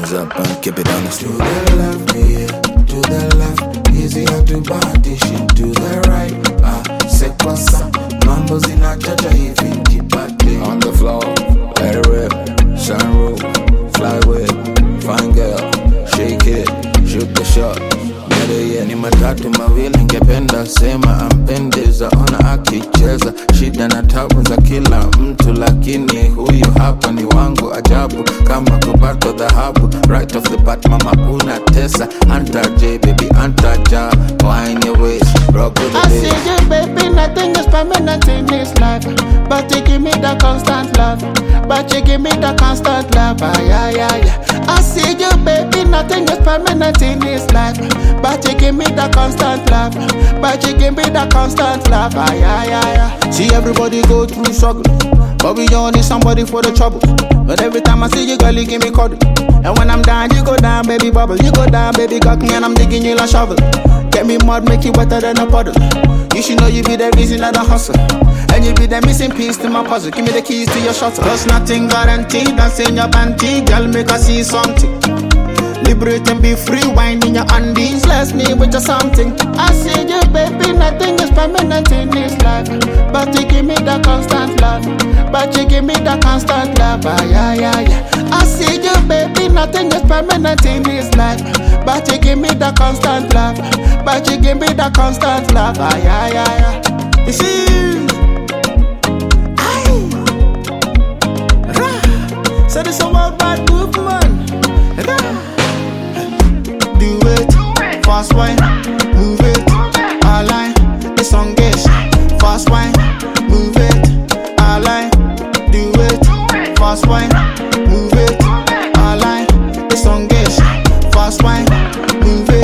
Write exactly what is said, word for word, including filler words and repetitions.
Hands up and keep it honest. To the left, yeah, to the left. Easier to body shit. To the right, ah, c'est quoi ça? Mambo's in a cha-cha, even keep it On the floor, let it rip. Sunroof, fly with, fine girl, shake it, shoot the shot. Mbele ni matatu mawili ngependa sema ampendeza ona akicheza shida na tabu za kila mtu lakini huyu hapa ni wangu ajabu kama kupata dhahabu right off the bat mama unatesa anta J baby anta ja wine your waist rock with the I see you baby nothing is permanent in this life but you give me the constant love but you give me the constant love ah, yeah yeah yeah I see you baby nothing is permanent in this life but you give me the constant love but you give me the constant love ah, yeah yeah yeah see everybody go through struggle but we all need somebody for the trouble but every time I see you girl you give me cuddle and when I'm down you go down baby bubble you go down baby cock me and I'm digging you like shovel get me mud make you wetter than a puddle you should know you be the reason that I hustle and you be the missing piece to my puzzle give me the keys to your shuttle cause nothing guaranteed that's in your panty girl make I see something liberate and be free, wine in your undies. Bless me with just something. I see you, baby, nothing is permanent in this life. But you give me the constant love. But you give me the constant love. Ah, yeah, yeah, yeah. I see you, baby, nothing is permanent in this life. But you give me the constant love. But you give me the constant love. Ah, yeah, yeah, yeah. You see, aye, rah. So this a world bad movement. Rah. Do it, fast wine, move it, I line, it's on gas, fast wine, move it, I line, do it, fast wine, move it, I line, it's on gas, fast wine, move it.